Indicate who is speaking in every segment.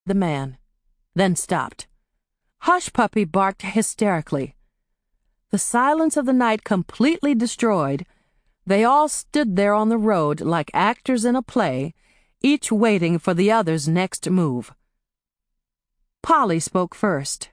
Speaker 1: the man, then stopped. Hush Puppy barked hysterically. The silence of the night completely destroyed, they all stood there on the road like actors in a play, each waiting for the other's next move. Polly spoke first.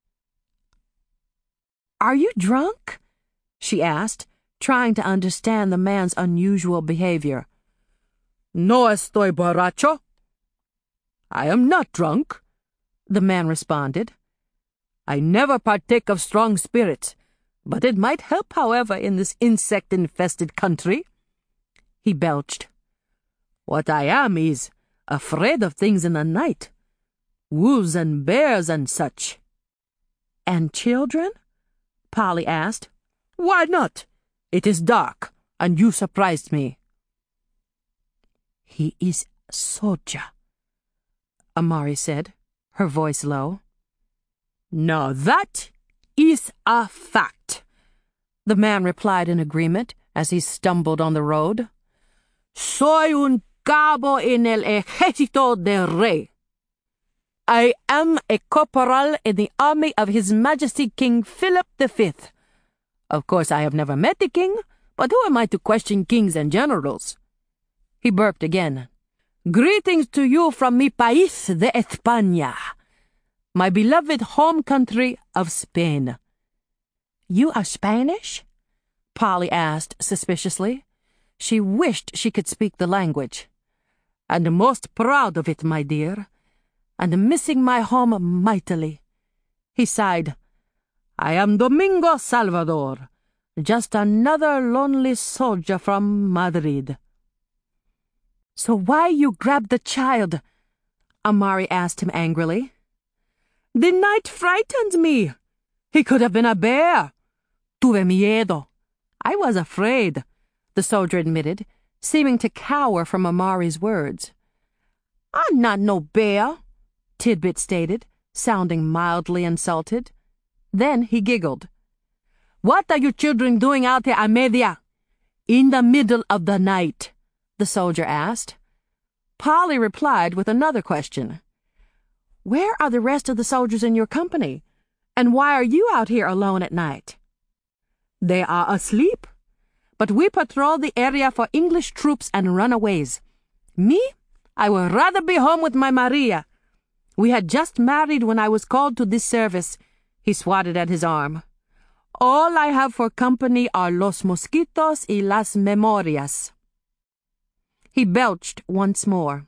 Speaker 1: "Are you drunk?" she asked, trying to understand the man's unusual behavior.
Speaker 2: "No estoy borracho." "I am not drunk," the man responded. "I never partake of strong spirits, but it might help, however, in this insect-infested country." He belched. "What I am is afraid of things in the night. Wolves and bears and such."
Speaker 1: "And children?" Polly asked.
Speaker 2: "Why not? It is dark, and you surprised me."
Speaker 1: "He is soldier," Amari said, her voice low.
Speaker 2: "Now that is a fact," the man replied in agreement as he stumbled on the road. "Soy un cabo en el ejército del rey. I am a corporal in the army of His Majesty King Philip V. Of course, I have never met the king, but who am I to question kings and generals?" He burped again. "Greetings to you from mi país de España, my beloved home country of Spain."
Speaker 1: "You are Spanish?" Polly asked suspiciously. She wished she could speak the language.
Speaker 2: "And most proud of it, my dear, and missing my home mightily." He sighed. "I am Domingo Salvador, just another lonely soldier from Madrid."
Speaker 1: "So why you grabbed the child?" Amari asked him angrily.
Speaker 2: "The night frightened me. He could have been a bear. Tuve miedo. I was afraid," the soldier admitted, seeming to cower from Amari's words.
Speaker 1: "I'm not no bear," Tidbit stated, sounding mildly insulted. Then he giggled.
Speaker 2: "What are you children doing out here a media, in the middle of the night?" the soldier asked.
Speaker 1: Polly replied with another question. "Where are the rest of the soldiers in your company? And why are you out here alone at night?"
Speaker 2: "They are asleep, but we patrol the area for English troops and runaways. Me, I would rather be home with my Maria. We had just married when I was called to this service." He swatted at his arm. "All I have for company are los mosquitos y las memorias."
Speaker 1: He belched once more.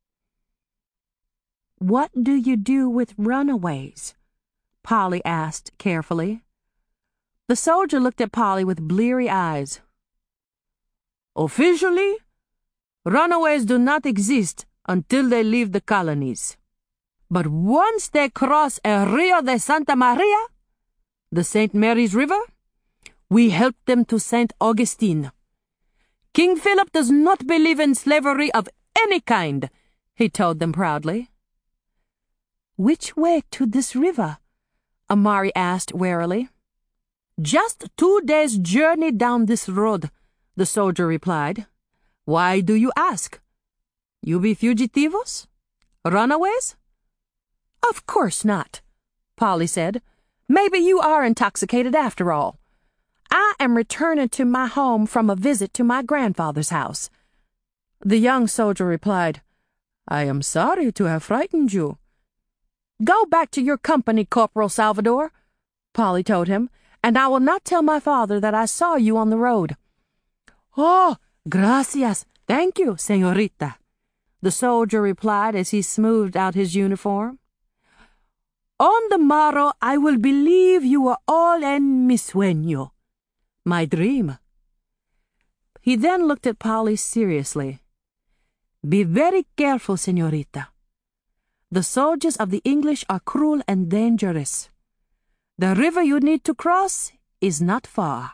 Speaker 1: "What do you do with runaways?" Polly asked carefully. The soldier looked at Polly with bleary eyes.
Speaker 2: "Officially, runaways do not exist until they leave the colonies. But once they cross el Rio de Santa Maria, the St. Mary's River, we help them to St. Augustine. King Philip does not believe in slavery of any kind," he told them proudly.
Speaker 1: "Which way to this river?" Amari asked warily.
Speaker 2: "Just 2 days' journey down this road," the soldier replied. "Why do you ask? You be fugitivos? Runaways?"
Speaker 1: "Of course not," Polly said. "Maybe you are intoxicated after all. I am returning to my home from a visit to my grandfather's house."
Speaker 2: The young soldier replied, "I am sorry to have frightened you."
Speaker 1: "Go back to your company, Corporal Salvador," Polly told him, "and I will not tell my father that I saw you on the road."
Speaker 2: "Oh, gracias. Thank you, señorita," the soldier replied as he smoothed out his uniform. "On the morrow I will believe you were all en mi sueño, my dream." He then looked at Polly seriously. "Be very careful, señorita. The soldiers of the English are cruel and dangerous. The river you need to cross is not far."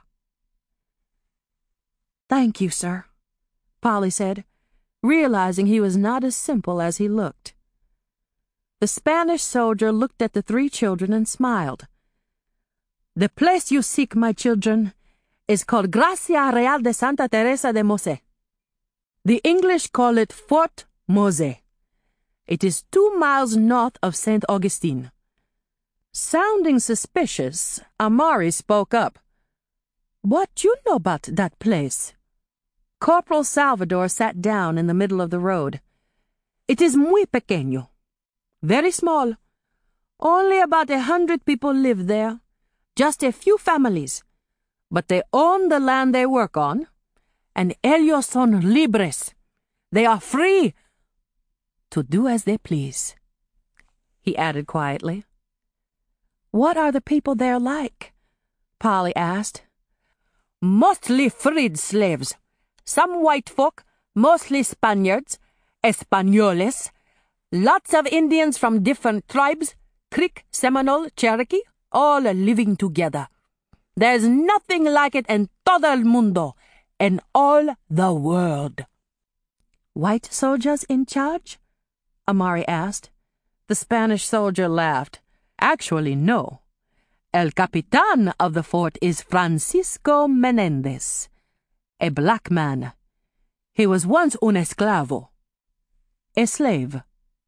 Speaker 1: "Thank you, sir," Polly said, realizing he was not as simple as he looked. The Spanish soldier looked at the 3 children and smiled. "The place you seek, my children, is called Gracia Real de Santa Teresa de Mose. The English call it Fort Mose.
Speaker 2: It is 2 miles north of St. Augustine." Sounding suspicious, Amari spoke up. "What you know about that place?" Corporal Salvador sat down in the middle of the road. "It is muy pequeño. Very small. Only about 100 people live there. Just a few families. But they own the land they work on. And ellos son libres. They are free to do as they please," he added quietly. "What are the people there like?" Polly asked. "Mostly freed slaves. Some white folk, mostly Spaniards, Españoles. Lots of Indians from different tribes, Creek, Seminole, Cherokee, all living together. There's nothing like it en todo el mundo, in all the world." "White soldiers in charge?" Amari asked. The Spanish soldier laughed. "Actually, no. El capitán of the fort is Francisco Menendez, a black man. He was once un esclavo, a slave."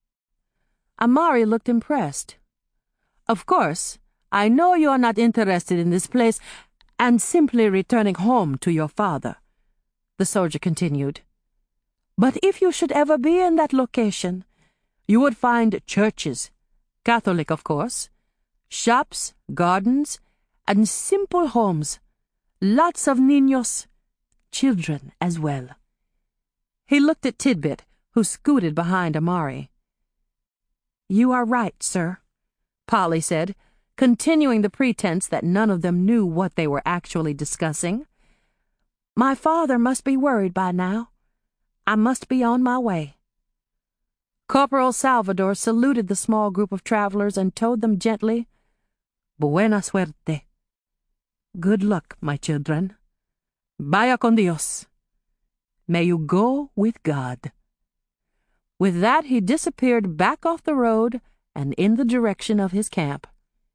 Speaker 2: Amari looked impressed. "Of course, I know you are not interested in this place and simply returning home to your father," the soldier continued. "But if you should ever be in that location, you would find churches, Catholic of course, shops, gardens, and simple homes. Lots of niños, children as well." He looked at Tidbit, who scooted behind Amari. "You are right, sir," Polly said, continuing the pretense that none of them knew what they were actually discussing. "My father must be worried by now. I must be on my way." Corporal Salvador saluted the small group of travelers and told them gently, "Buena suerte. Good luck, my children. Vaya con Dios. May you go with God." With that, he disappeared back off the road and in the direction of his camp.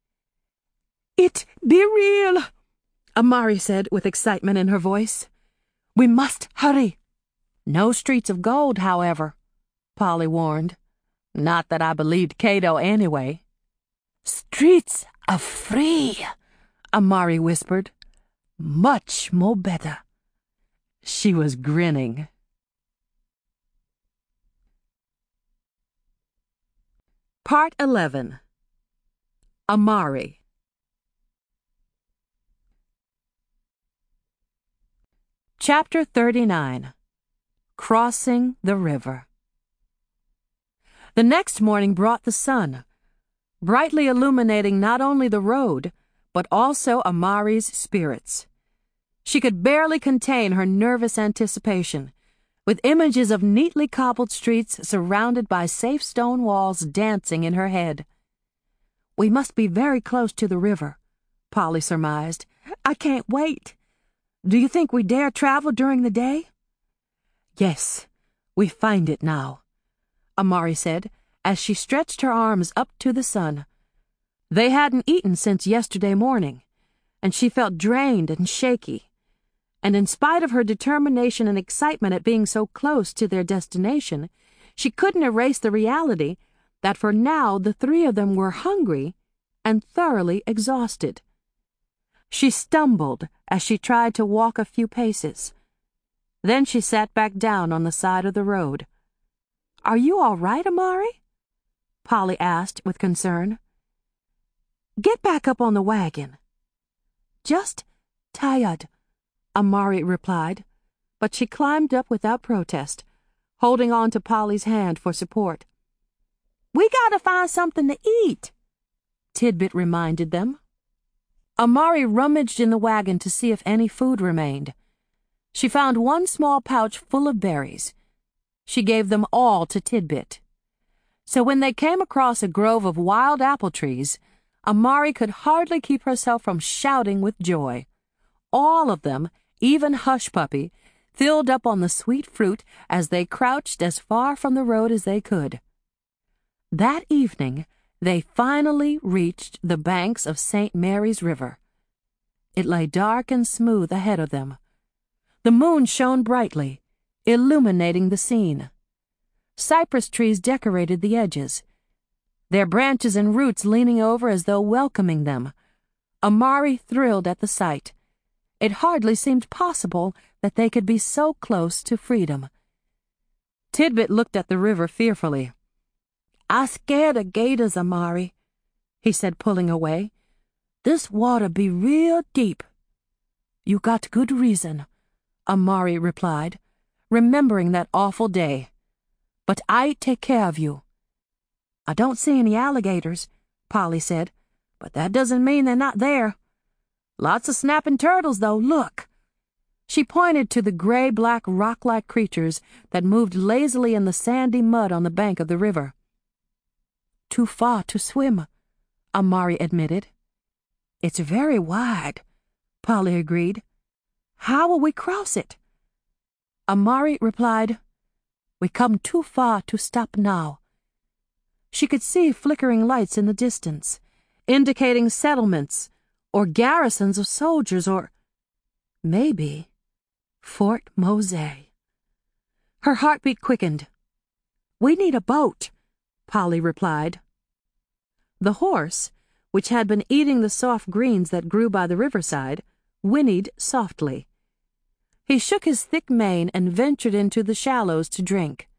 Speaker 2: "It be real," Amari said with excitement in her voice. "We must hurry." "No streets of gold, however," Polly warned. "Not that I believed Cato anyway." "Streets of free," Amari whispered. "Much more better." She was grinning. Part 11. Amari. Chapter 39. Crossing the River. The next morning brought the sun, brightly illuminating not only the road, but also Amari's spirits. She could barely contain her nervous anticipation, with images of neatly cobbled streets surrounded by safe stone walls dancing in her head. "We must be very close to the river," Polly surmised. "I can't wait. Do you think we dare travel during the day?" "Yes, we find it now," Amari said, as she stretched her arms up to the sun. They hadn't eaten since yesterday morning, and she felt drained and shaky. And in spite of her determination and excitement at being so close to their destination, she couldn't erase the reality that for now the three of them were hungry and thoroughly exhausted. She stumbled as she tried to walk a few paces. Then she sat back down on the side of the road. "Are you all right, Amari?" Polly asked with concern. "Get back up on the wagon." "Just tired," Amari replied, but she climbed up without protest, holding on to Polly's hand for support. "We gotta find something to eat," Tidbit reminded them. Amari rummaged in the wagon to see if any food remained. She found one small pouch full of berries. She gave them all to Tidbit. So when they came across a grove of wild apple trees, Amari could hardly keep herself from shouting with joy. All of them, even Hush Puppy, filled up on the sweet fruit as they crouched as far from the road as they could. That evening, they finally reached the banks of St. Mary's River. It lay dark and smooth ahead of them. The moon shone brightly, illuminating the scene.
Speaker 1: Cypress trees decorated the edges, their branches and roots leaning over as though welcoming them. Amari thrilled at the sight. It hardly seemed possible that they could be so close to freedom. Tidbit looked at the river fearfully. "I scared of gators, Amari," he said, pulling away. "This water be real deep." "You got good reason," Amari replied, remembering that awful day. "But I take care of you." "I don't see any alligators," Polly said, "but that doesn't mean they're not there. Lots of snapping turtles, though, look." She pointed to the gray-black rock-like creatures that moved lazily in the sandy mud on the bank of the river. "Too far to swim," Amari admitted. "It's very wide," Polly agreed. "How will we cross it?" Amari replied, "We come too far to stop now." She could see flickering lights in the distance, indicating settlements or garrisons of soldiers, or maybe Fort Mose. Her heartbeat quickened. "We need a boat," Polly replied. The horse, which had been eating the soft greens that grew by the riverside, whinnied softly. He shook his thick mane and ventured into the shallows to drink.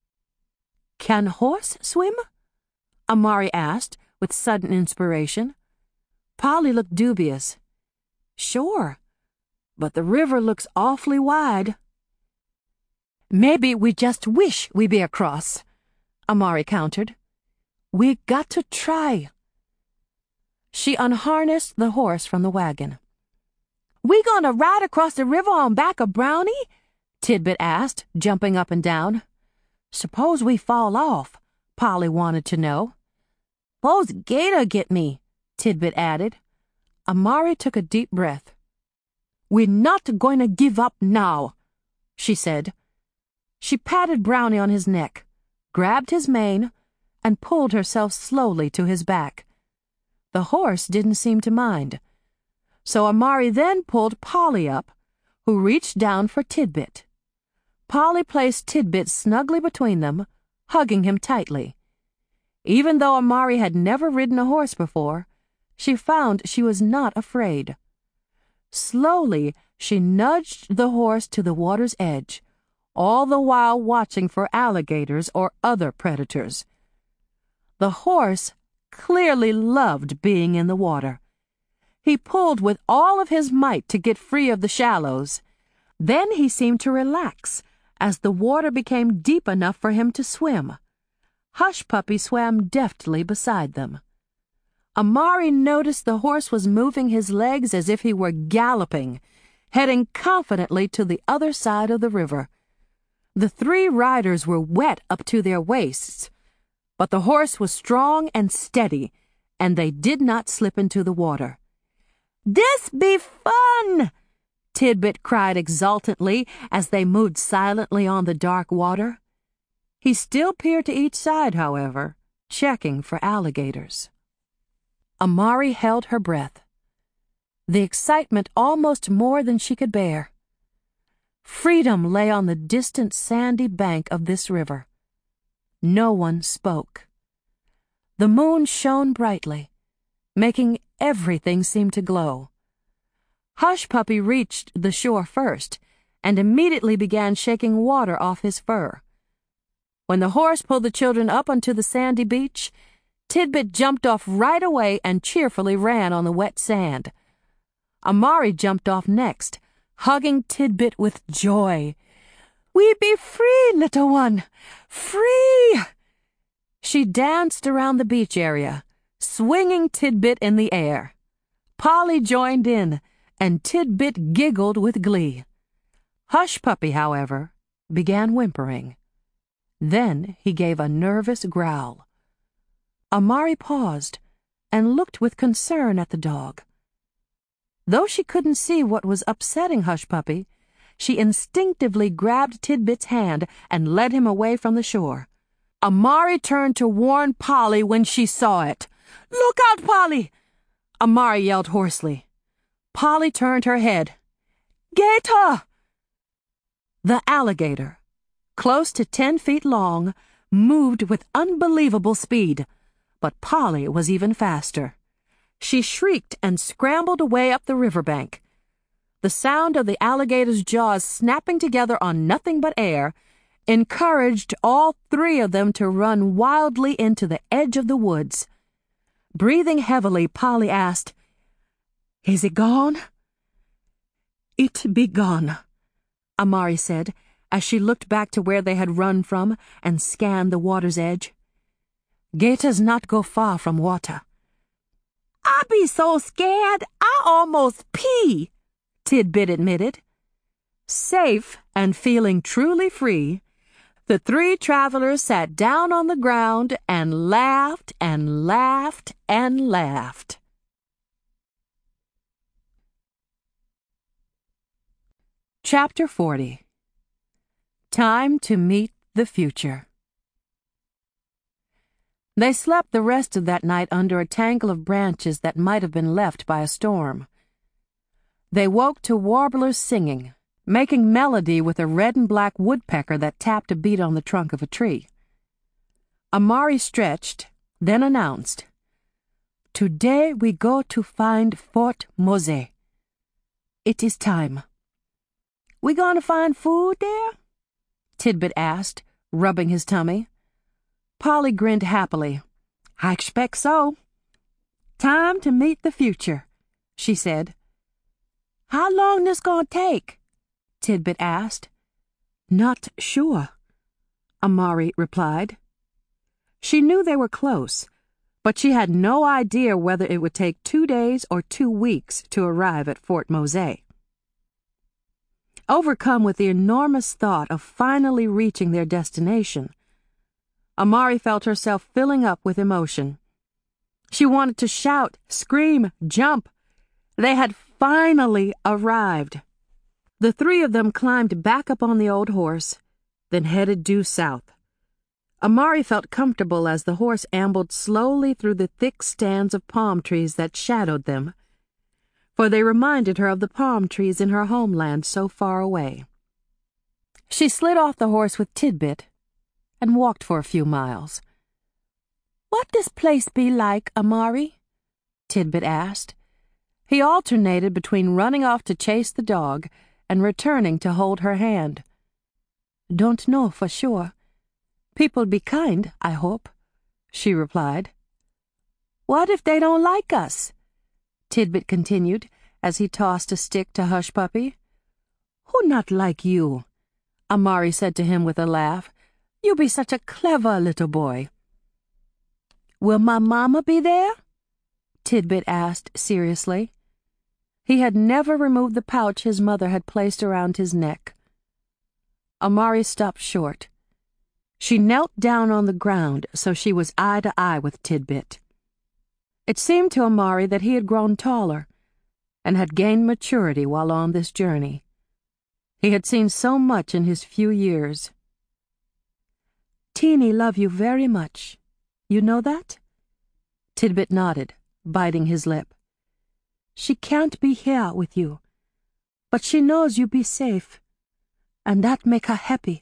Speaker 1: "Can horse swim?" Amari asked, with sudden inspiration. Polly looked dubious. "Sure, but the river looks awfully wide." "Maybe we just wish we be across," Amari countered. "We got to try." She unharnessed the horse from the wagon. "We gonna ride across the river on back of Brownie?" Tidbit asked, jumping up and down. "Suppose we fall off?" Polly wanted to know. "S'pose Gator get me," Tidbit added. Amari took a deep breath. "We're not going to give up now," she said. She patted Brownie on his neck, grabbed his mane, and pulled herself slowly to his back. The horse didn't seem to mind. So Amari then pulled Polly up, who reached down for Tidbit. Polly placed Tidbit snugly between them, hugging him tightly. Even though Amari had never ridden a horse before, she found she was not afraid. Slowly, she nudged the horse to the water's edge, all the while watching for alligators or other predators. The horse clearly loved being in the water. He pulled with all of his might to get free of the shallows. Then he seemed to relax as the water became deep enough for him to swim. Hush Puppy swam deftly beside them. Amari noticed the horse was moving his legs as if he were galloping, heading confidently to the other side of the river. The three riders were wet up to their waists, but the horse was strong and steady, and they did not slip into the water. "This be fun!" Tidbit cried exultantly as they moved silently on the dark water. He still peered to each side, however, checking for alligators. Amari held her breath, the excitement almost more than she could bear. Freedom lay on the distant sandy bank of this river. No one spoke. The moon shone brightly, making everything seem to glow. Hush Puppy reached the shore first and immediately began shaking water off his fur. When the horse pulled the children up onto the sandy beach, Tidbit jumped off right away and cheerfully ran on the wet sand. Amari jumped off next, hugging Tidbit with joy. "We be free, little one! Free!" She danced around the beach area, swinging Tidbit in the air. Polly joined in, and Tidbit giggled with glee. Hush Puppy, however, began whimpering. Then he gave a nervous growl. Amari paused and looked with concern at the dog. Though she couldn't see what was upsetting Hush Puppy, she instinctively grabbed Tidbit's hand and led him away from the shore. Amari turned to warn Polly when she saw it. "Look out, Polly!" Amari yelled hoarsely. Polly turned her head. "Gator!" The alligator, close to 10 feet long, moved with unbelievable speed, but Polly was even faster. She shrieked and scrambled away up the riverbank. The sound of the alligator's jaws snapping together on nothing but air encouraged all three of them to run wildly into the edge of the woods. Breathing heavily, Polly asked, "Is it gone?" "It be gone," Amari said, as she looked back to where they had run from and scanned the water's edge. "Gators not go far from water." "I be so scared, I almost pee," Tidbit admitted. Safe and feeling truly free, the three travelers sat down on the ground and laughed and laughed and laughed. Chapter 40. Time to Meet the Future. They slept the rest of that night under a tangle of branches that might have been left by a storm. They woke to warblers singing, making melody with a red and black woodpecker that tapped a beat on the trunk of a tree. Amari stretched, then announced, "Today we go to find Fort Mose. It is time." "We gonna find food there?" Tidbit asked, rubbing his tummy. Polly grinned happily. "I expect so." "Time to meet the future," she said. "How long this gonna take?" Tidbit asked. "Not sure," Amari replied. She knew they were close, but she had no idea whether it would take 2 days or 2 weeks to arrive at Fort Mose. Overcome with the enormous thought of finally reaching their destination, Amari felt herself filling up with emotion. She wanted to shout, scream, jump. They had finally arrived. The three of them climbed back up on the old horse, then headed due south. Amari felt comfortable as the horse ambled slowly through the thick stands of palm trees that shadowed them, for they reminded her of the palm trees in her homeland so far away. She slid off the horse with Tidbit and walked for a few miles. "What this place be like, Amari?" Tidbit asked. He alternated between running off to chase the dog and returning to hold her hand. "Don't know for sure. People be kind, I hope," she replied. "What if they don't like us?" Tidbit continued as he tossed a stick to Hush Puppy. "Who not like you?" Amari said to him with a laugh. "You be such a clever little boy." "Will my mama be there?" Tidbit asked seriously. He had never removed the pouch his mother had placed around his neck. Amari stopped short. She knelt down on the ground so she was eye to eye with Tidbit. It seemed to Amari that he had grown taller and had gained maturity while on this journey. He had seen so much in his few years. "Teeny love you very much. You know that?" Tidbit nodded, biting his lip. "She can't be here with you, but she knows you be safe, and that make her happy."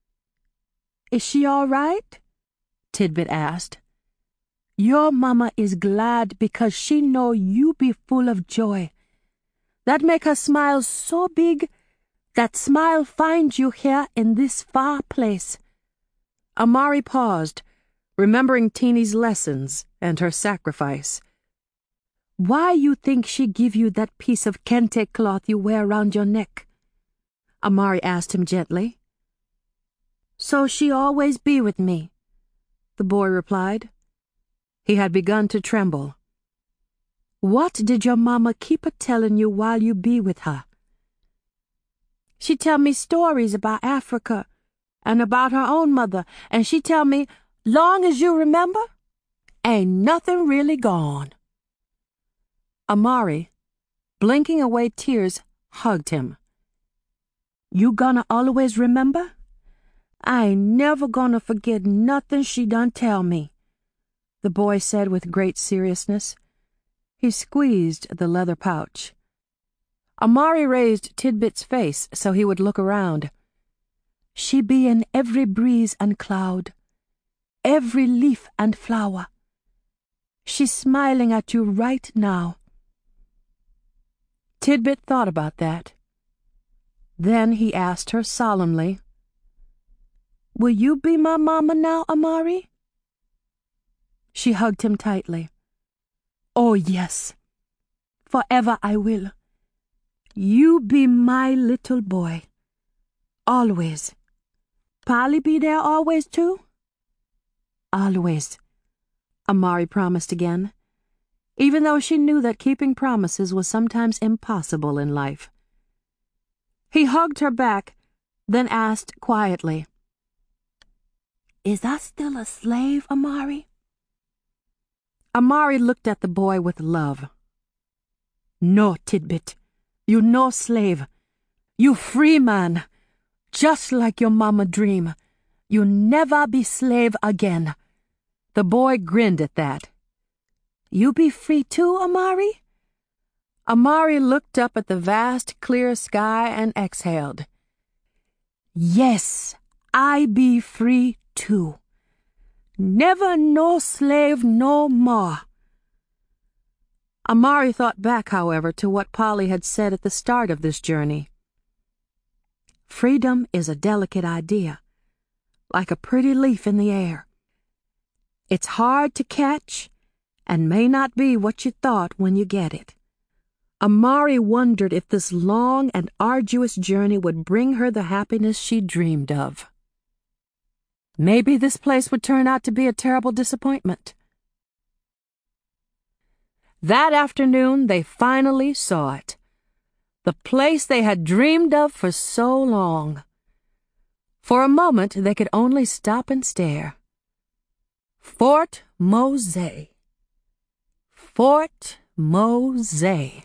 Speaker 1: "Is she all right?" Tidbit asked. "Your mama is glad because she know you be full of joy. That make her smile so big, that smile finds you here in this far place." Amari paused, remembering Teeny's lessons and her sacrifice. "Why you think she give you that piece of kente cloth you wear around your neck?" Amari asked him gently. "So she always be with me," the boy replied. He had begun to tremble. "What did your mama keep a-tellin' you while you be with her?" "She tell me stories about Africa and about her own mother, and she tell me, long as you remember, ain't nothing really gone." Amari, blinking away tears, hugged him. "You gonna always remember? I ain't never gonna forget nothing she done tell me," the boy said with great seriousness. He squeezed the leather pouch. Amari raised Tidbit's face so he would look around. "She be in every breeze and cloud,
Speaker 2: every leaf and flower. She's smiling at you right now." Tidbit thought about that. Then he asked her solemnly, "Will you be my mama now, Amari?" She hugged him tightly. "Oh, yes. Forever I will. You be my little boy. Always. Polly be there always, too?" "Always," Amari promised again, even though she knew that keeping promises was sometimes impossible in life. He hugged her back, then asked quietly, "Is I still a slave, Amari?" Amari looked at the boy with love. "No, Tidbit. You no slave. You free man. Just like your mama dream. You never be slave again." The boy grinned at that. "You be free too, Amari?" Amari looked up at the vast, clear sky and exhaled. "Yes, I be free too. Never no slave no more." Amari thought back, however, to what Polly had said at the start of this journey. Freedom is a delicate idea, like a pretty leaf in the air. It's hard to catch and may not be what you thought when you get it. Amari wondered if this long and arduous journey would bring her the happiness she dreamed of. Maybe this place would turn out to be a terrible disappointment. That afternoon, they finally saw it. The place they had dreamed of for so long. For a moment, they could only stop and stare. Fort Mose. Fort Mose.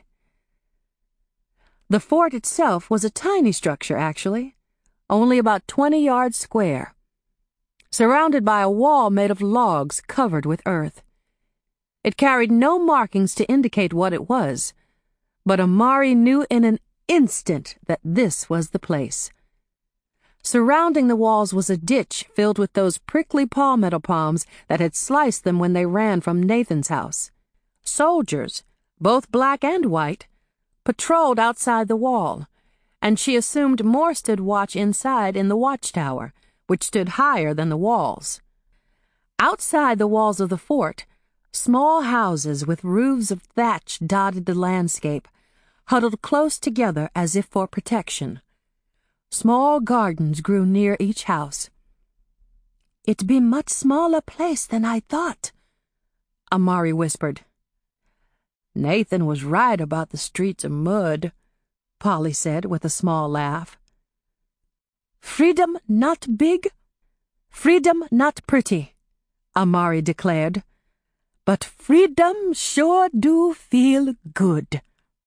Speaker 2: The fort itself was a tiny structure, actually, only about 20 yards square, surrounded by a wall made of logs covered with earth. It carried no markings to indicate what it was, but Amari knew in an instant that this was the place. Surrounding the walls was a ditch filled with those prickly palmetto palms that had sliced them when they ran from Nathan's house. Soldiers, both black and white, patrolled outside the wall, and she assumed more stood watch inside in the watchtower, which stood higher than the walls. Outside the walls of the fort, small houses with roofs of thatch dotted the landscape, huddled close together as if for protection. Small gardens grew near each house. "It be much smaller place than I thought," Amari whispered. "Nathan was right about the streets of mud," Polly said with a small laugh. "Freedom not big, freedom not pretty," Amari declared. "But freedom sure do feel good."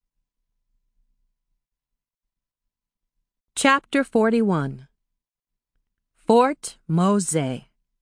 Speaker 2: Chapter 41. Fort Mose.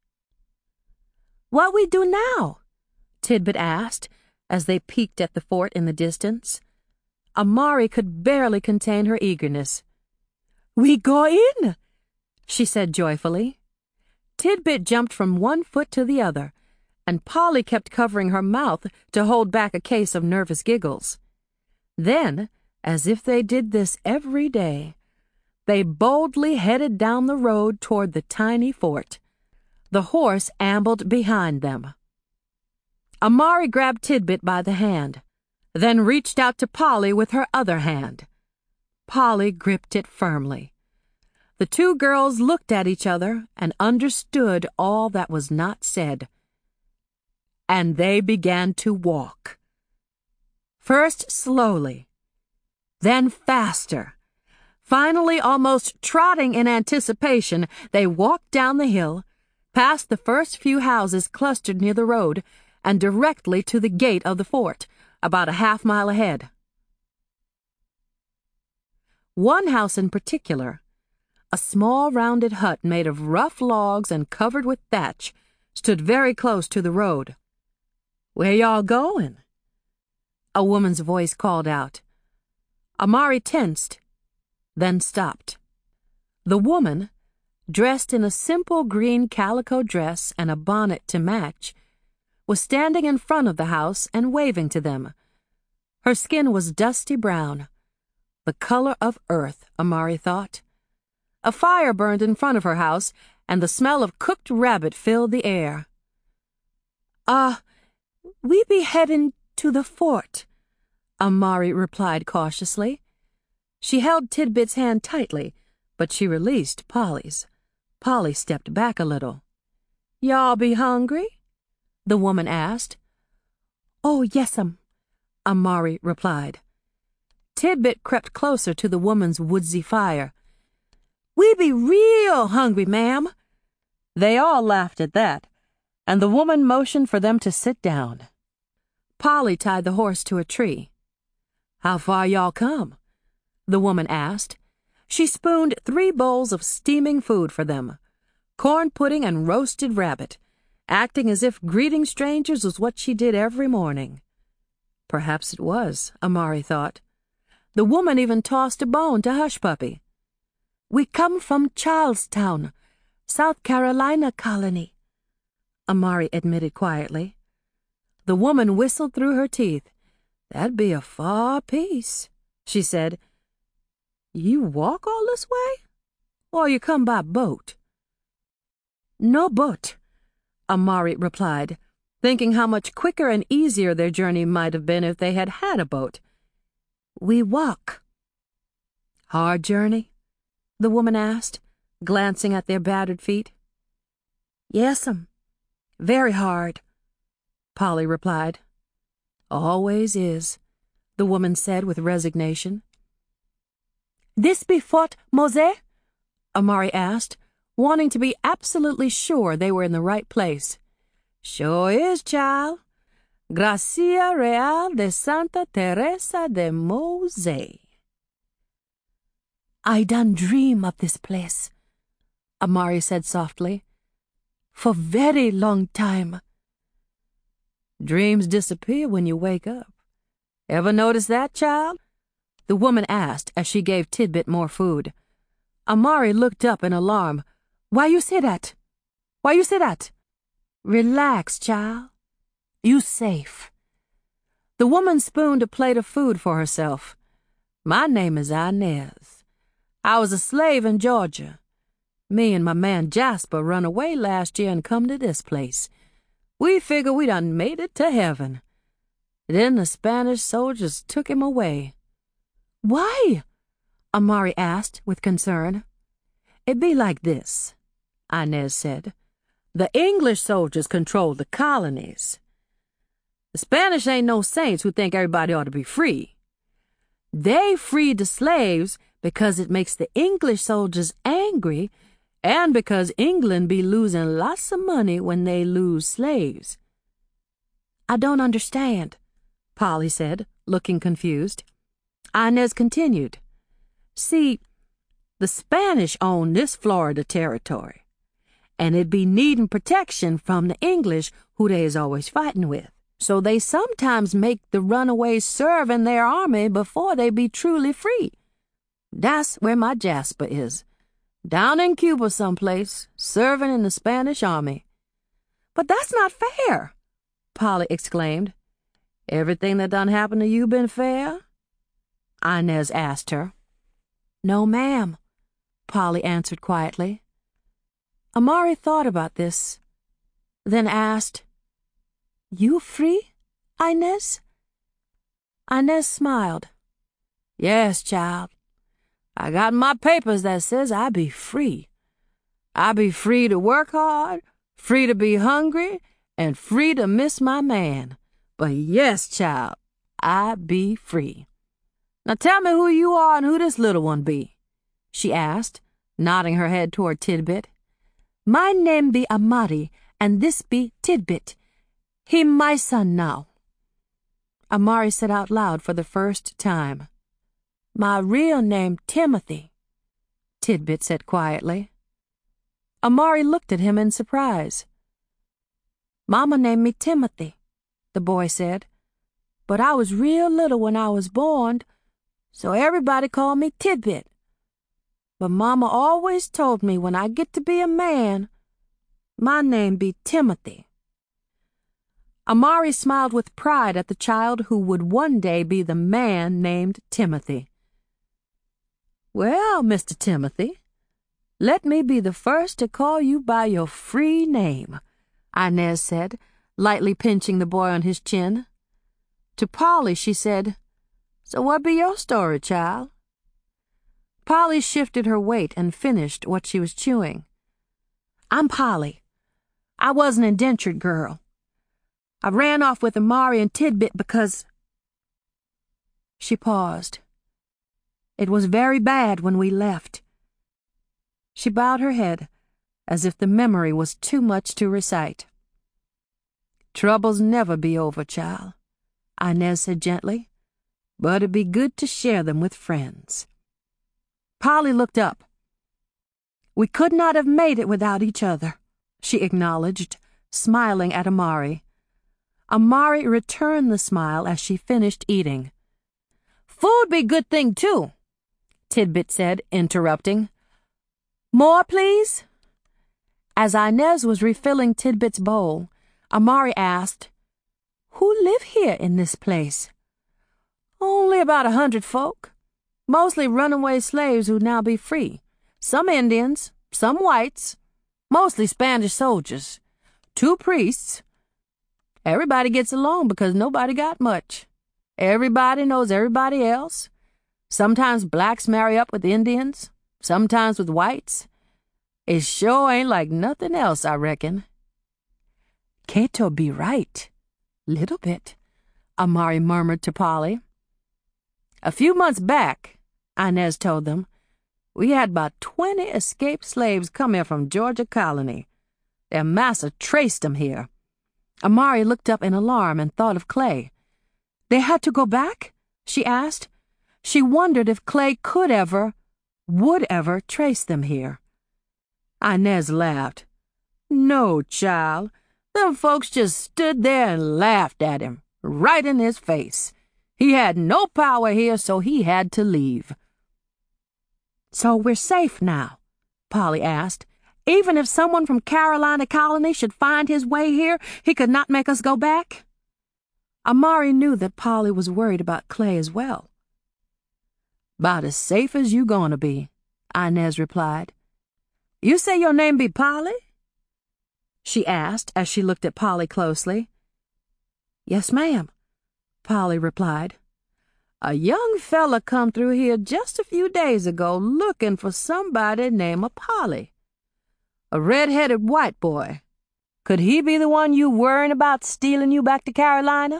Speaker 2: "What we do now?" Tidbit asked, as they peeked at the fort in the distance. Amari could barely contain her eagerness. "We go in," she said joyfully. Tidbit jumped from one foot to the other, and Polly kept covering her mouth to hold back a case of nervous giggles. Then, as if they did this every day, they boldly headed down the road toward the tiny fort. The horse ambled behind them. Amari grabbed Tidbit by the hand, then reached out to Polly with her other hand. Polly gripped it firmly. The two girls looked at each other and understood all that was not said. And they began to walk. First slowly, then faster. Finally, almost trotting in anticipation, they walked down the hill, past the first few houses clustered near the road, and directly to the gate of the fort, about a half-mile ahead. One house in particular, a small rounded hut made of rough logs and covered with thatch, stood very close to the road. "Where y'all going?" a woman's voice called out. Amari tensed, then stopped. The woman,
Speaker 1: dressed in a simple green calico dress and a bonnet to match, was standing in front of the house and waving to them. Her skin was dusty brown, the color of earth, Amari thought. A fire burned in front of her house, and the smell of cooked rabbit filled the air. We be heading to the fort," Amari replied cautiously. She held Tidbit's hand tightly, but she released Polly's. Polly stepped back a little. "Y'all be hungry?" the woman asked. "Oh, yes'm," Amari replied. Tidbit crept closer to the woman's woodsy fire. "We be real hungry, ma'am." They all laughed at that, and the woman motioned for them to sit down. Polly tied the horse to a tree. "How far y'all come?" the woman asked. She spooned 3 bowls of steaming food for them, corn pudding and roasted rabbit, acting as if greeting strangers was what she did every morning. Perhaps it was, Amari thought. The woman even tossed a bone to Hushpuppi. "We come from Charlestown, South Carolina colony," Amari admitted quietly. The woman whistled through her teeth. "That'd be a far piece," she said. "You walk all this way? Or you come by boat?" "No boat," Amari replied, thinking how much quicker and easier their journey might have been if they had had a boat. "We walk." "Hard journey?" the woman asked, glancing at their battered feet. "Yes'm, very hard," Polly replied. "Always is," the woman said with resignation. "This be Fort Mose?" Amari asked, wanting to be absolutely sure they were in the right place. "Sure is, child. Gracia Real de Santa Teresa de Mose." "I done dream of this place," Amari said softly. "For very long time." "Dreams disappear when you wake up. Ever notice that, child?" the woman asked as she gave Tidbit more food. Amari looked up in alarm. "Why you say that? Why you say that?" "Relax, child. You safe." The woman spooned a plate of food for herself. "My name is Inez. I was a slave in Georgia. Me and my man Jasper run away last year and come to this place. We figure we done made it to heaven. Then the Spanish soldiers took him away." "Why?" Amari asked with concern. "It be like this," Inez said. "The English soldiers control the colonies. The Spanish ain't no saints who think everybody ought to be free. They freed the slaves because it makes the English soldiers angry and because England be losing lots of money when they lose slaves." "I don't understand," Polly said, looking confused. Inez continued. "See, the Spanish own this Florida territory, and it be needing protection from the English who they is always fighting with. So they sometimes make the runaways serve in their army before they be truly free. That's where my Jasper is, down in Cuba someplace, serving in the Spanish army." "But that's not fair," Polly exclaimed. "Everything that done happened to you been fair?" Inez asked her. "No, ma'am," Polly answered quietly. Amari thought about this, then asked, "You free, Inez?" Inez smiled. "Yes, child. I got my papers that says I be free. I be free to work hard, free to be hungry, and free to miss my man. But yes, child, I be free. Now tell me who you are and who this little one be," she asked, nodding her head toward Tidbit. "My name be Amari, and this be Tidbit. He my son now." Amari said out loud for the first time, "My real name Timothy," Tidbit said quietly. Amari looked at him in surprise. "Mama named me Timothy," the boy said, "but I was real little when I was born, so everybody called me Tidbit.
Speaker 2: But Mama always told me when I get to be a man, my name be Timothy." Amari smiled with pride at the child who would one day be the man named Timothy. "Well, Mr. Timothy, let me be the first to call you by your free name," Inez said, lightly pinching the boy on his chin. To Polly, she said, "So what be your story, child?" Polly shifted her weight and finished what she was chewing. "I'm Polly. I was an indentured girl. I ran off with Amari and Tidbit because—" She paused. "It was very bad when we left." She bowed her head, as if the memory was too much to recite. "Troubles never be over, child," Inez said gently, "but it'd be good to share them with friends." Polly looked up. "We could not have made it without each other," she acknowledged, smiling at Amari. Amari returned the smile as she finished eating. "Food be good thing, too," Tidbit said, interrupting. "More, please?" As Inez was refilling Tidbit's bowl, Amari asked, "Who live here in this place?" "Only about 100 folk. Mostly runaway slaves who now be free. Some Indians, some whites, mostly Spanish soldiers. 2 priests. Everybody gets along because nobody got much. Everybody knows everybody else. Sometimes blacks marry up with Indians, sometimes with whites. It sure ain't like nothing else, I reckon." "Cato be right. Little bit," Amari murmured to Polly. "A few months back," Inez told them, "we had about 20 escaped slaves come here from Georgia Colony. Their massa traced 'em here." Amari looked up in alarm and thought of Clay. "They had to go back?" she asked. She wondered if Clay would ever trace them here. Inez laughed. "No, child. Them folks just stood there and laughed at him, right in his face. He had no power here, so he had to leave." "So we're safe now?" Polly asked. "Even if someone from Carolina Colony should find his way here, he could not make us go back?" Amari knew that Polly was worried about Clay as well. "'Bout as safe as you gonna be," Inez replied. "You say your name be Polly?" she asked as she looked at Polly closely. "Yes, ma'am," Polly replied. "A young fella come through here just a few days ago looking for somebody named Polly. A red-headed white boy. Could he be the one you worrying about stealing you back to Carolina?"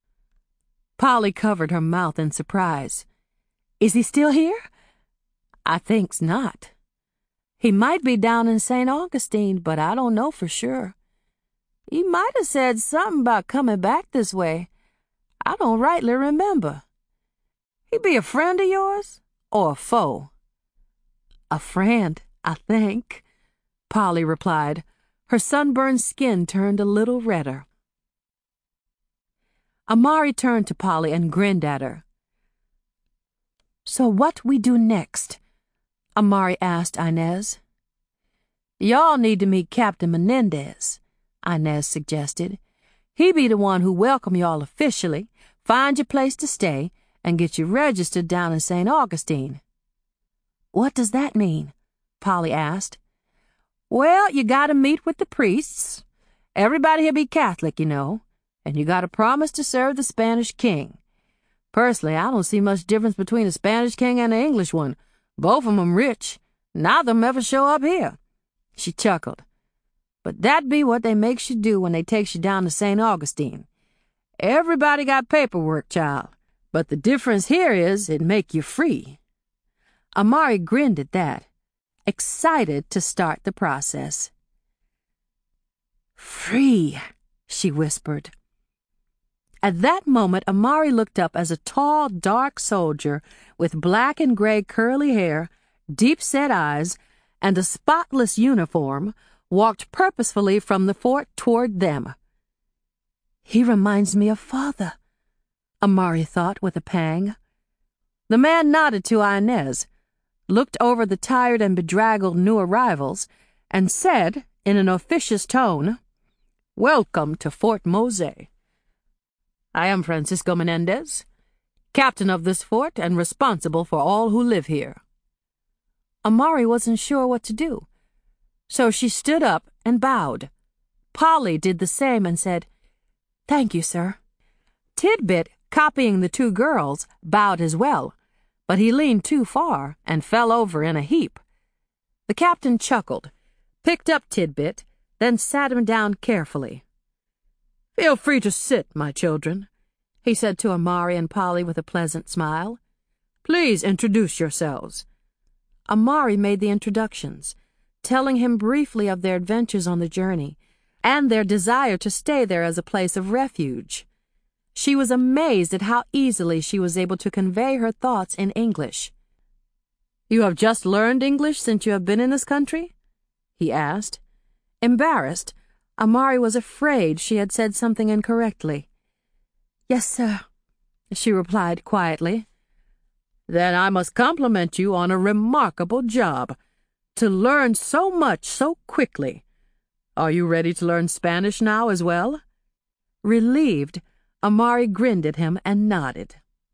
Speaker 2: Polly covered her mouth in surprise. "Is he still here?" "I think's not. He might be down in St. Augustine, but I don't know for sure. He might have said something about coming back this way. I don't rightly remember. He be a friend of yours, or a foe?" "A friend, I think," Polly replied. Her sunburned skin turned a little redder. Amari turned to Polly and grinned at her. "So what we do next?" Amari asked Inez. "Y'all need to meet Captain Menendez," Inez suggested. "He be the one who welcome y'all officially, find your place to stay, and get you registered down in St. Augustine." "What does that mean?" Polly asked. "Well, you gotta meet with the priests. Everybody here be Catholic, you know, and you gotta promise to serve the Spanish king. Personally, I don't see much difference between a Spanish king and an English one. Both of 'em rich. Neither of 'em ever show up here." She chuckled. "But that be what they makes you do when they takes you down to St. Augustine. Everybody got paperwork, child, but the difference here is it make you free." Amari grinned at that, excited to start the process. "Free," she whispered. At that moment, Amari looked up as a tall, dark soldier with black and gray curly hair, deep-set eyes, and a spotless uniform walked purposefully from the fort toward them. "He reminds me of Father," Amari thought with a pang. The man nodded to Inez.
Speaker 1: looked over the tired and bedraggled new arrivals, and said, in an officious tone, "Welcome to Fort Mose. I am Francisco Menendez, captain of this fort and responsible for all who live here." Amari wasn't sure what to do, so she stood up and bowed. Polly did the same and said, "Thank you, sir." Tidbit, copying the two girls, bowed as well, but he leaned too far and fell over in a heap. The captain chuckled, picked up Tidbit, then sat him down carefully. "Feel free to sit, my children," he said to Amari and Polly with a pleasant smile. "Please introduce yourselves." Amari made the introductions, telling him briefly of their adventures on the journey and their desire to stay there as a place of refuge. She was amazed at how easily she was able to convey her thoughts in English. "You have just learned English since you have been in this country?" he asked. Embarrassed, Amari was afraid she had said something incorrectly. "Yes, sir," she replied quietly. "Then I must compliment you on a remarkable job, to learn so much so quickly. Are you ready to learn Spanish now as well?" Relieved, Amari grinned at him and nodded.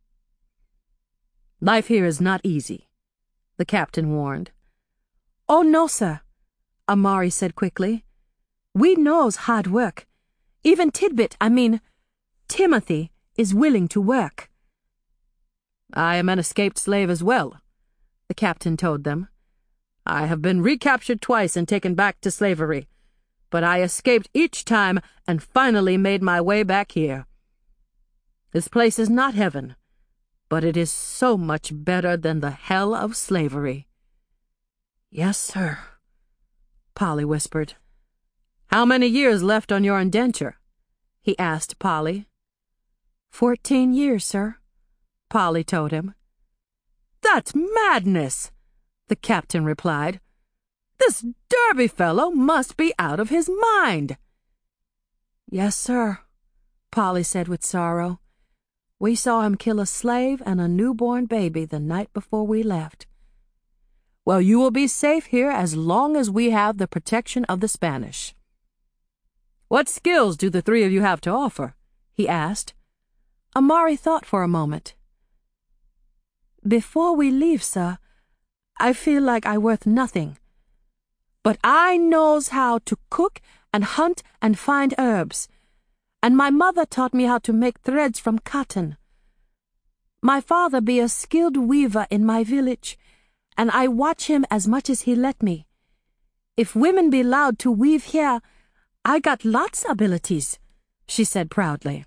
Speaker 1: "Life here is not easy," the captain warned. "Oh, no, sir," Amari said quickly. "We knows hard work. Even Timothy, is willing to work." "I am an escaped slave as well," the captain told them. "I have been recaptured twice and taken back to slavery, but I escaped each time and finally made my way back here. This place is not heaven, but it is so much better than the hell of slavery." "Yes, sir," Polly whispered. "How many years left on your indenture?" he asked Polly. 14 years, sir," Polly told him. "That's madness," the captain replied. "This Derby fellow must be out of his mind." "Yes, sir," Polly said with sorrow. "We saw him kill a slave and a newborn baby the night before we left." "Well, you will be safe here as long as we have the protection of the Spanish." "What skills do the three of you have to offer?" he asked. Amari thought for a moment. "Before we leave, sir, I feel like I worth nothing. But I knows how to cook and hunt and find herbs, and my mother taught me how to make threads from cotton. My father be a skilled weaver in my village, and I watch him as much as he let me. If women be allowed to weave here, I got lots abilities," she said proudly.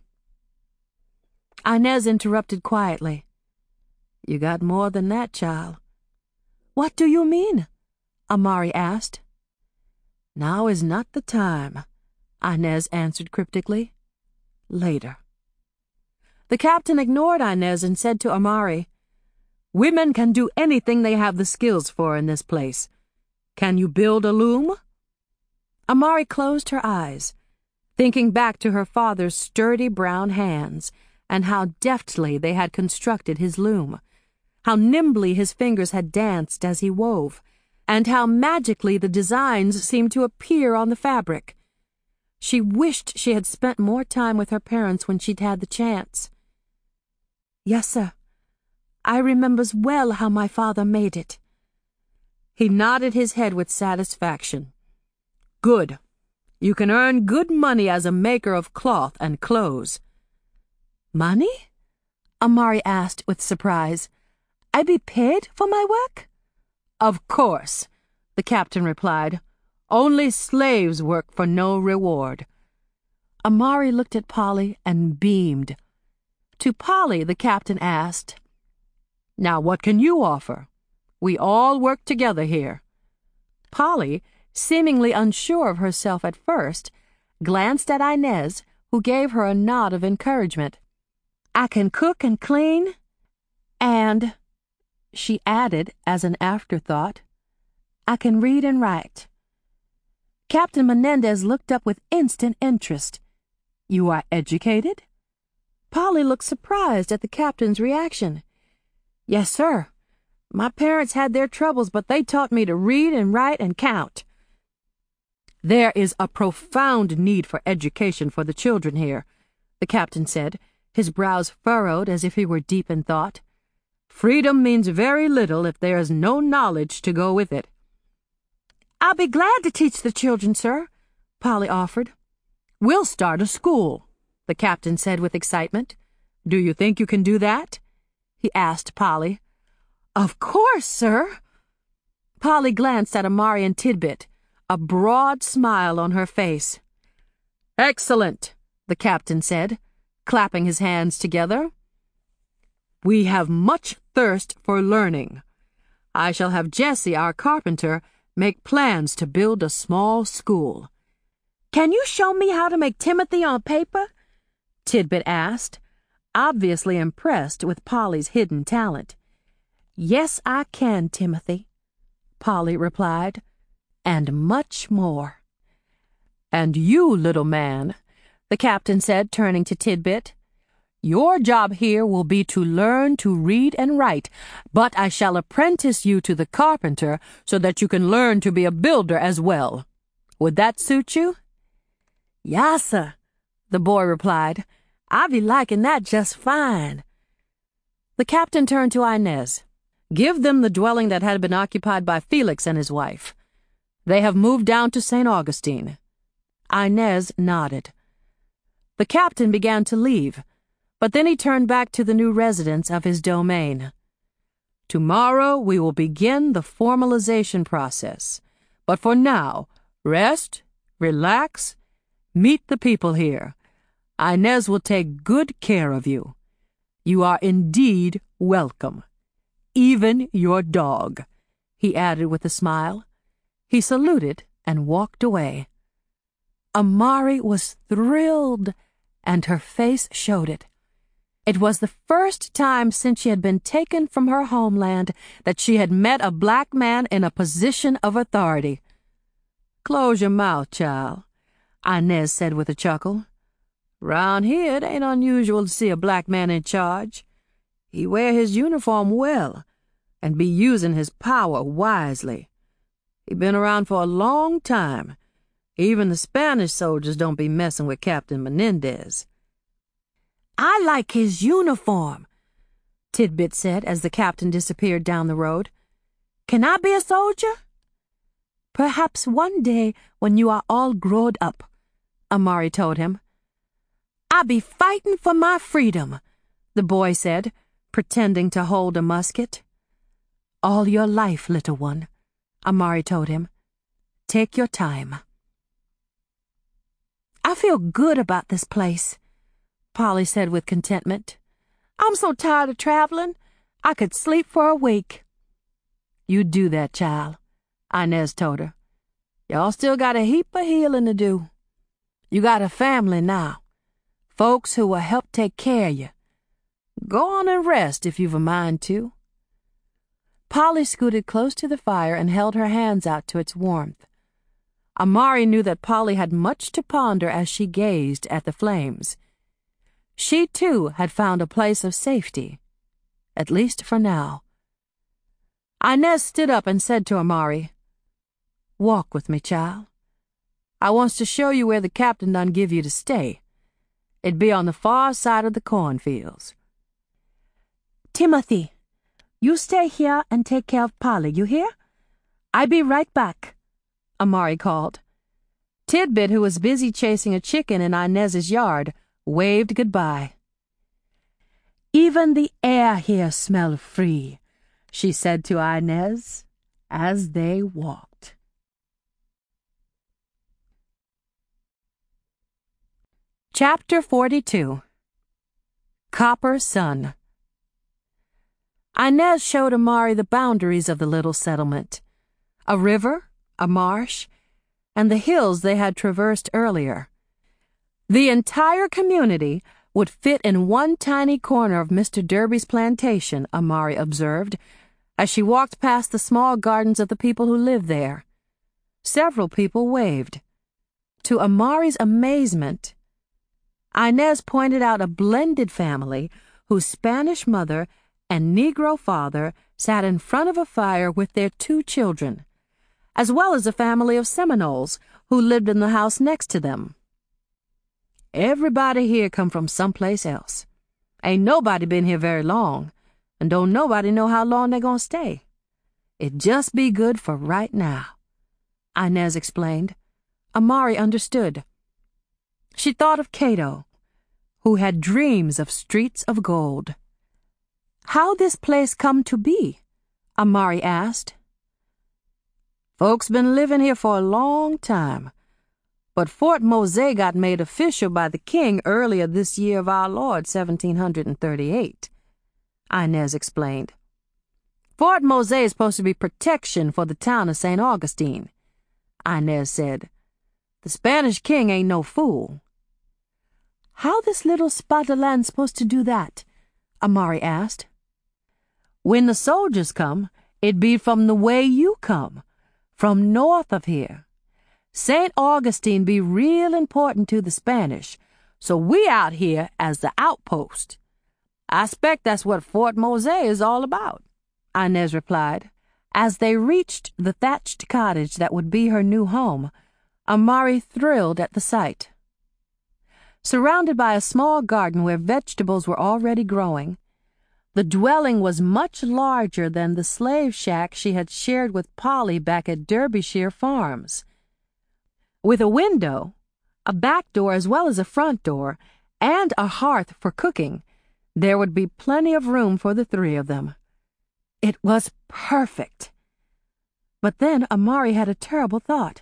Speaker 1: Inez interrupted quietly. "You got more than that, child." "What do you mean?" Amari asked. "Now is not the time," Inez answered cryptically. "Later." The captain ignored Inez and said to Amari, "Women can do anything they have the skills for in this place. Can you build a loom?" Amari closed her eyes, thinking back to her father's sturdy brown hands and how deftly they had constructed his loom, how nimbly his fingers had danced as he wove, and how magically the designs seemed to appear on the fabric. She wished she had spent more time with her parents when she'd had the chance. "Yes, sir. I remembers well how my father made it." He nodded his head with satisfaction. "Good. You can earn good money as a maker of cloth and clothes." "Money?" Amari asked with surprise. "I be paid for my work?" "Of course," the captain replied. "Only slaves work for no reward." Amari looked at Polly and beamed. To Polly, the captain asked, "Now what can you offer? We all work together here." Polly, seemingly unsure of herself at first, glanced at Inez, who gave her a nod of encouragement. "I can cook and clean, and," she added as an afterthought, "I can read and write." Captain Menendez looked up with instant interest. "You are educated?" Polly looked surprised at the captain's reaction. "Yes, sir. My parents had their troubles, but they taught me to read and write and count.
Speaker 2: There is a profound need for education for the children here, the captain said, his brows furrowed as if he were deep in thought. Freedom means very little if there is no knowledge to go with it.
Speaker 1: I'll be glad to teach the children, sir, Polly offered.
Speaker 2: We'll start a school, the captain said with excitement. Do you think you can do that? He asked Polly.
Speaker 1: Of course, sir.
Speaker 2: Polly glanced at Amari and Tidbit, a broad smile on her face. Excellent, the captain said, clapping his hands together. We have much thirst for learning. I shall have Jesse, our carpenter, make plans to build a small school.
Speaker 1: Can you show me how to make Timothy on paper?
Speaker 2: Tidbit asked, obviously impressed with Polly's hidden talent.
Speaker 1: Yes, I can, Timothy,
Speaker 2: Polly replied,
Speaker 1: and much more.
Speaker 2: And you, little man, the captain said, turning to Tidbit, your job here will be to learn to read and write, but I shall apprentice you to the carpenter so that you can learn to be a builder as well. Would that suit you?
Speaker 1: Yassa, the boy replied. I'll be liking that just fine.
Speaker 2: The captain turned to Inez. Give them the dwelling that had been occupied by Felix and his wife. They have moved down to St. Augustine. Inez nodded. The captain began to leave, but then he turned back to the new residents of his domain. Tomorrow we will begin the formalization process. But for now, rest, relax, meet the people here. Inez will take good care of you. You are indeed welcome. Even your dog, he added with a smile. He saluted and walked away. Amari was thrilled, and her face showed it. It was the first time since she had been taken from her homeland that she had met a black man in a position of authority. Close your mouth, child, Inez said with a chuckle. Round here it ain't unusual to see a black man in charge. He wear his uniform well and be using his power wisely. He been around for a long time. Even the Spanish soldiers don't be messing with Captain Menendez.
Speaker 1: I like his uniform,
Speaker 2: Tidbit said as the captain disappeared down the road.
Speaker 1: Can I be a soldier?
Speaker 2: Perhaps one day when you are all grown up, Amari told him.
Speaker 1: I'll be fighting for my freedom,
Speaker 2: the boy said, pretending to hold a musket. All your life, little one, Amari told him. Take your time.
Speaker 1: I feel good about this place, Polly said with contentment. I'm so tired of traveling, I could sleep for a week.
Speaker 2: You do that, child, Inez told her. Y'all still got a heap of healing to do. You got a family now, folks who will help take care of you. Go on and rest if you've a mind to. Polly scooted close to the fire and held her hands out to its warmth. Amari knew that Polly had much to ponder as she gazed at the flames. She, too, had found a place of safety, at least for now. Inez stood up and said to Amari, Walk with me, child. I wants to show you where the captain done give you to stay. It'd be on the far side of the cornfields.
Speaker 1: Timothy, you stay here and take care of Polly, you hear? I be right back,
Speaker 2: Amari called. Tidbit, who was busy chasing a chicken in Inez's yard, waved goodbye.
Speaker 1: Even the air here smell free, she said to Inez as they walked.
Speaker 2: Chapter 42. Copper Sun. Inez showed Amari the boundaries of the little settlement. A river, a marsh, and the hills they had traversed earlier. The entire community would fit in one tiny corner of Mr. Derby's plantation, Amari observed, as she walked past the small gardens of the people who lived there. Several people waved. To Amari's amazement, Inez pointed out a blended family whose Spanish mother
Speaker 1: and Negro father sat in front of a fire with their 2 children, as well as a family of Seminoles who lived in the house next to them. Everybody here come from someplace else. Ain't nobody been here very long, and don't nobody know how long they gonna stay. It just be good for right now, Inez explained. Amari understood. She thought of Cato, who had dreams of streets of gold. How this place come to be? Amari asked. Folks been living here for a long time, but Fort Mose got made official by the king earlier this year of our Lord, 1738, Inez explained. Fort Mose is supposed to be protection for the town of St. Augustine, Inez said. The Spanish king ain't no fool. How this little spot of land supposed to do that? Amari asked. When the soldiers come, it be from the way you come, from north of here. St. Augustine be real important to the Spanish, so we out here as the outpost. I expect that's what Fort Mose is all about, Inez replied. As they reached the thatched cottage that would be her new home, Amari thrilled at the sight. Surrounded by a small garden where vegetables were already growing, the dwelling was much larger than the slave shack she had shared with Polly back at Derbyshire Farms. With a window, a back door as well as a front door, and a hearth for cooking, there would be plenty of room for the 3 of them. It was perfect. But then Amari had a terrible thought.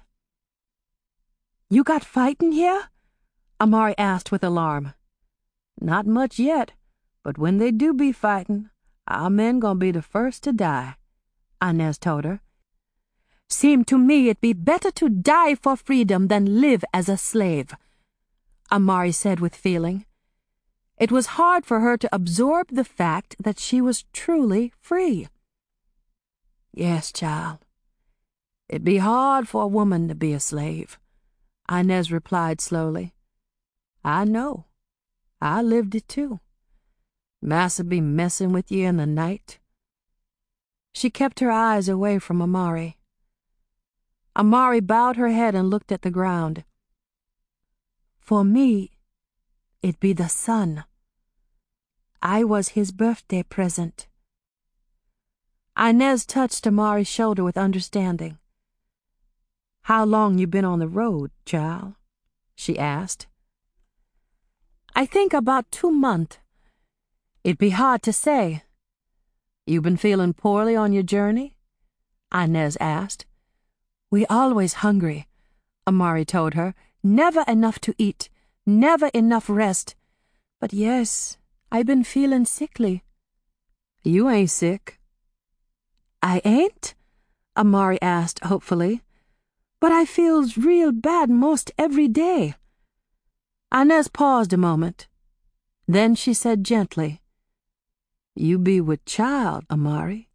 Speaker 1: You got fightin' here? Amari asked with alarm. Not much yet, but when they do be fightin', our men gonna be the first to die, Inez told her. Seemed to me it'd be better to die for freedom than live as a slave, Amari said with feeling. It was hard for her to absorb the fact that she was truly free. Yes, child. It'd be hard for a woman to be a slave, Inez replied slowly. I know. I lived it too. Massa be messin' with you in the night. She kept her eyes away from Amari. Amari bowed her head and looked at the ground. For me, it'd be the sun. I was his birthday present. Inez touched Amari's shoulder with understanding. How long you been on the road, child? She asked. I think about 2 months. It'd be hard to say. You been feeling poorly on your journey? Inez asked. We always hungry, Amari told her. Never enough to eat, never enough rest. But yes, I been feeling sickly. You ain't sick. I ain't? Amari asked hopefully. But I feels real bad most every day. Inez paused a moment. Then she said gently, You be with child, Amari.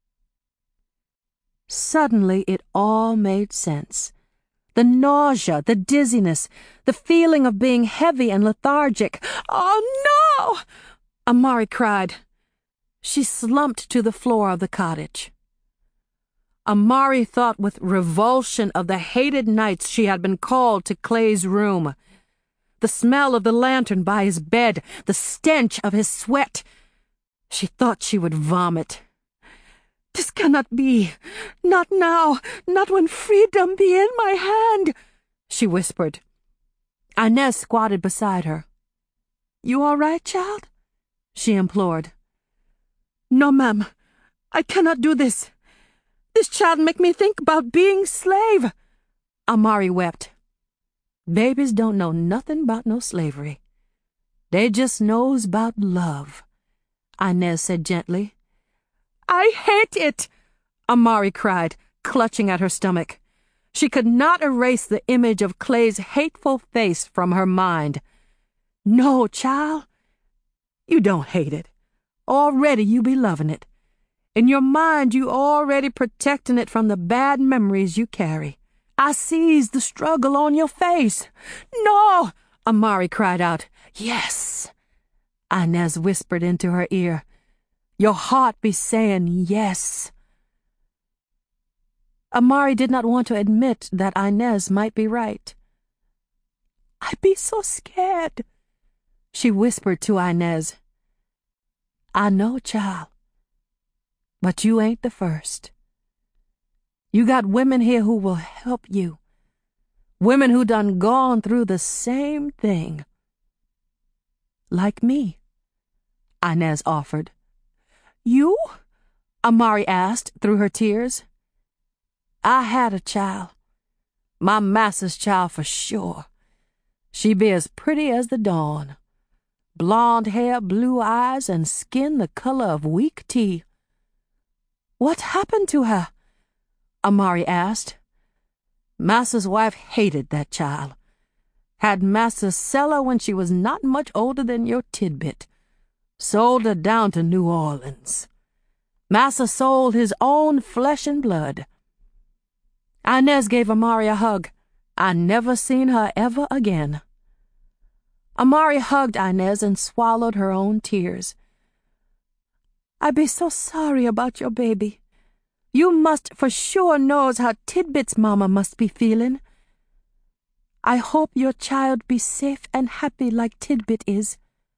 Speaker 1: Suddenly it all made sense. The nausea, the dizziness, the feeling of being heavy and lethargic. Oh, no! Amari cried. She slumped to the floor of the cottage. Amari thought with revulsion of the hated nights she had been called to Clay's room. The smell of the lantern by his bed, the stench of his sweat. She thought she would vomit. This cannot be. Not now. Not when freedom be in my hand, she whispered. Inez squatted beside her. You all right, child? She implored. No, ma'am. I cannot do this. This child make me think about being slave. Amari wept. Babies don't know nothing about no slavery. They just knows about love, Inez said gently. I hate it, Amari cried, clutching at her stomach. She could not erase the image of Clay's hateful face from her mind. No, child, you don't hate it. Already you be loving it. In your mind you already protecting it from the bad memories you carry. I sees the struggle on your face. No, Amari cried out. Yes, Inez whispered into her ear.
Speaker 2: Your heart be saying yes. Amari did not want to admit that Inez might be right. I be so scared, she whispered to Inez. I know, child, but you ain't the first. You got women here who will help you. Women who done gone through the same thing. Like me, Inez offered. You? Amari asked through her tears. I had a child. My master's child for sure. She be as pretty as the dawn. Blonde hair, blue eyes, and skin the color of weak tea. What happened to her? Amari asked. Master's wife hated that child. Had Master sell her when she was not much older than your tidbit. Sold her down to New Orleans. Master sold his own flesh and blood. Inez gave Amari a hug. I never seen her ever again. Amari hugged Inez and swallowed her own tears. I be so sorry about your baby. You must for sure knows how Tidbit's mama must be feeling. I hope your child be safe and happy like Tidbit is.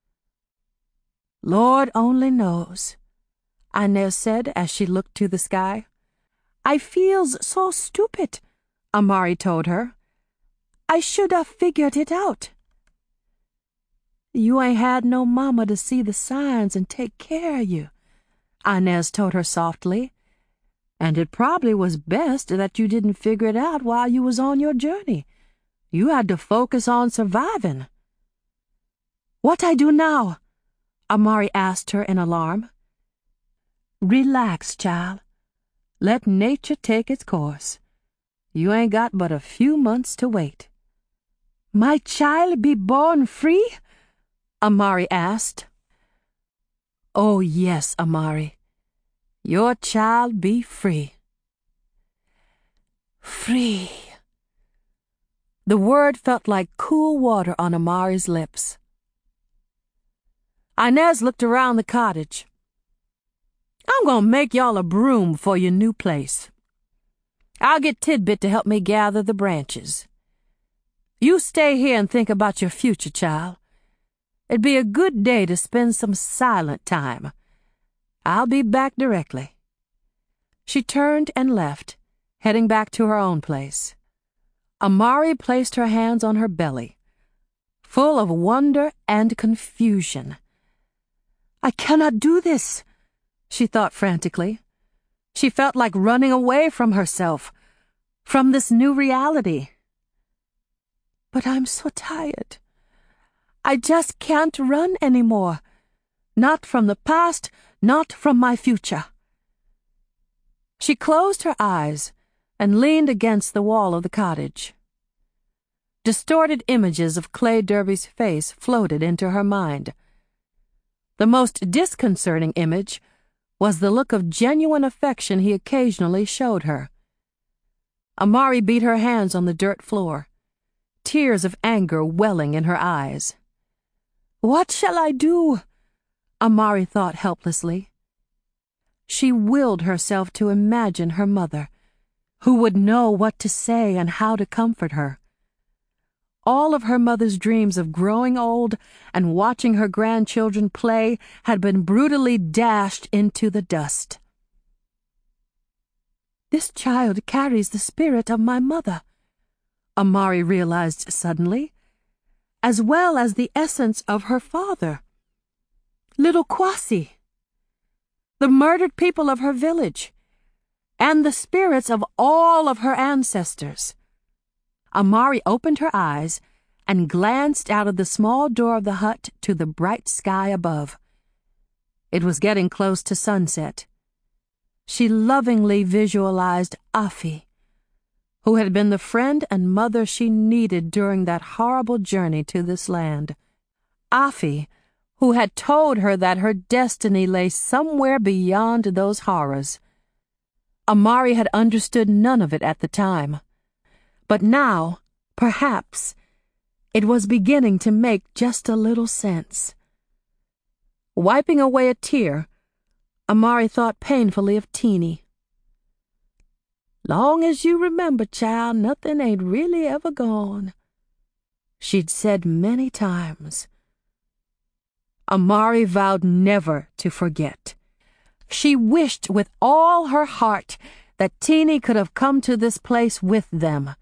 Speaker 2: Lord only knows, Inez said as she looked to the sky. I feels so stupid, Amari told her. I should have figured it out. You ain't had no mama to see the signs and take care of you, Inez told her softly. And it probably was best that you didn't figure it out while you was on your journey. You had to focus on surviving. What I do now? Amari asked her in alarm. Relax, child. Let nature take its course. You ain't got but a few months to wait. My child be born free? Amari asked. Oh, yes, Amari. Your child be free. Free. The word felt like cool water on Amari's lips. Inez looked around the cottage. I'm gonna make y'all a broom for your new place. I'll get Tidbit to help me gather the branches. You stay here and think about your future, child. It'd be a good day to spend some silent time. I'll be back directly. She turned and left, heading back to her own place. Amari placed her hands on her belly, full of wonder and confusion. I cannot do this, she thought frantically. She felt like running away from herself, from this new reality. But I'm so tired. I just can't run anymore. Not from the past, not from my future. She closed her eyes and leaned against the wall of the cottage. Distorted images of Clay Derby's face floated into her mind. The most disconcerting image was the look of genuine affection he occasionally showed her. Amari beat her hands on the dirt floor, tears of anger welling in her eyes. What shall I do? Amari thought helplessly. She willed herself to imagine her mother, who would know what to say and how to comfort her. All of her mother's dreams of growing old and watching her grandchildren play had been brutally dashed into the dust. This child carries the spirit of my mother, Amari realized suddenly, as well as the essence of her father. Little Kwasi, the murdered people of her village, and the spirits of all of her ancestors. Amari opened her eyes and glanced out of the small door of the hut to the bright sky above. It was getting close to sunset. She lovingly visualized Afi, who had been the friend and mother she needed during that horrible journey to this land. Afi, who had told her that her destiny lay somewhere beyond those horrors. Amari had understood none of it at the time. But now, perhaps, it was beginning to make just a little sense. Wiping away a tear,
Speaker 1: Amari thought painfully of Teeny. "Long as you remember, child, nothing ain't really ever gone," she'd said many times. Amari vowed never to forget. She wished with all her heart that Teeny could have come to this place with them.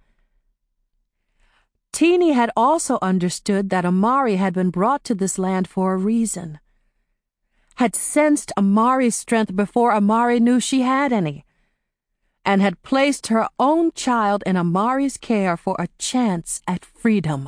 Speaker 1: Teeny had also understood that Amari had been brought to this land for a reason, had sensed Amari's strength before Amari knew she had any, and had placed her own child in Amari's care for a chance at freedom.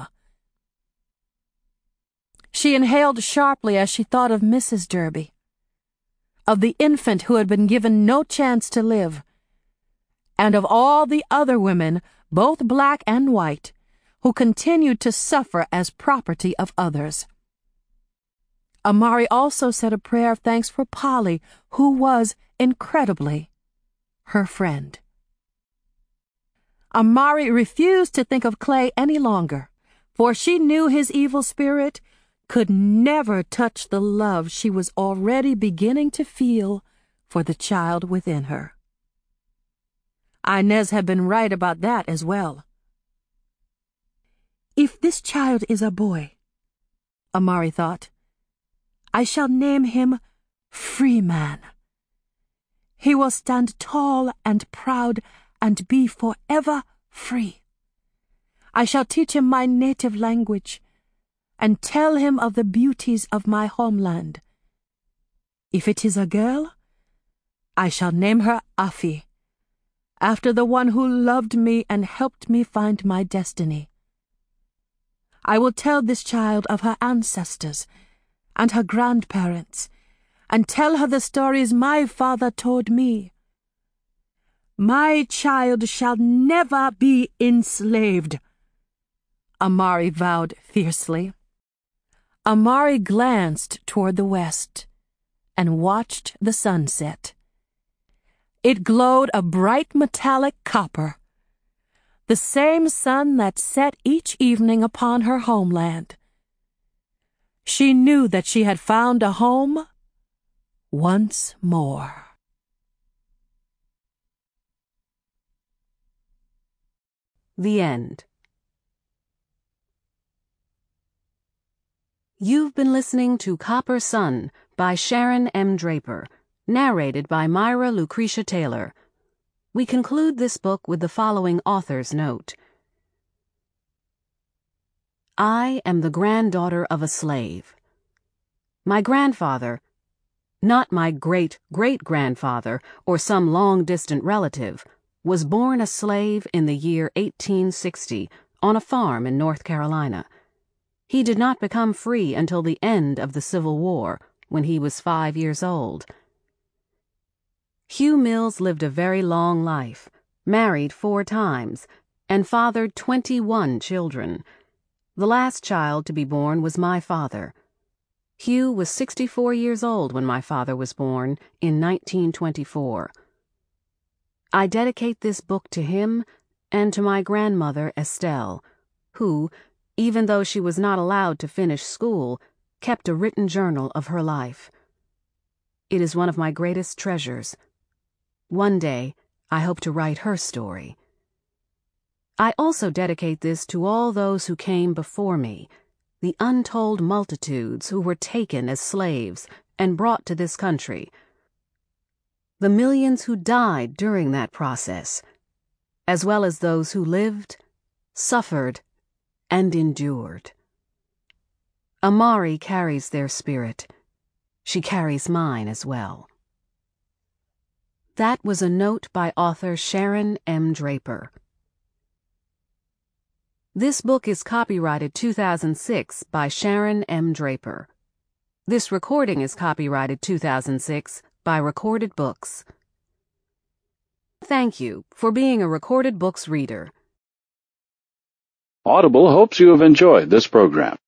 Speaker 1: She inhaled sharply as she thought of Mrs. Derby, of the infant who had been given no chance to live, and of all the other women, both black and white, who continued to suffer as property of others. Amari also said a prayer of thanks for Polly, who was, incredibly, her friend. Amari refused to think of Clay any longer, for she knew his evil spirit could never touch the love she was already beginning to feel for the child within her. Inez had been right about that as well. "If this child is a boy," Amari thought, "I shall name him Freeman. He will stand tall and proud and be forever free. I shall teach him my native language and tell him of the beauties of my homeland. If it is a girl, I shall name her Afi, after the one who loved me and helped me find my destiny. I will tell this child of her ancestors and her grandparents, and tell her the stories my father told me. My child shall never be enslaved," Amari vowed fiercely. Amari glanced toward the west and watched the sunset. It glowed a bright metallic copper, the same sun that set each evening upon her homeland. She knew that she had found a home once more.
Speaker 3: The end. You've been listening to Copper Sun by Sharon M. Draper, narrated by Myra Lucretia Taylor. We conclude this book with the following author's note. I am the granddaughter of a slave. My grandfather, not my great-great-grandfather or some long-distant relative, was born a slave in the year 1860 on a farm in North Carolina. He did not become free until the end of the Civil War, when he was 5 years old. Hugh Mills lived a very long life, married 4 times, and fathered 21 children. The last child to be born was my father. Hugh was 64 years old when my father was born in 1924. I dedicate this book to him and to my grandmother Estelle, who, even though she was not allowed to finish school, kept a written journal of her life. It is one of my greatest treasures. One day, I hope to write her story. I also dedicate this to all those who came before me, the untold multitudes who were taken as slaves and brought to this country, the millions who died during that process, as well as those who lived, suffered, and endured. Amari carries their spirit. She carries mine as well. That was a note by author Sharon M. Draper. This book is copyrighted 2006 by Sharon M. Draper. This recording is copyrighted 2006 by Recorded Books. Thank you for being a Recorded Books reader.
Speaker 4: Audible hopes you have enjoyed this program.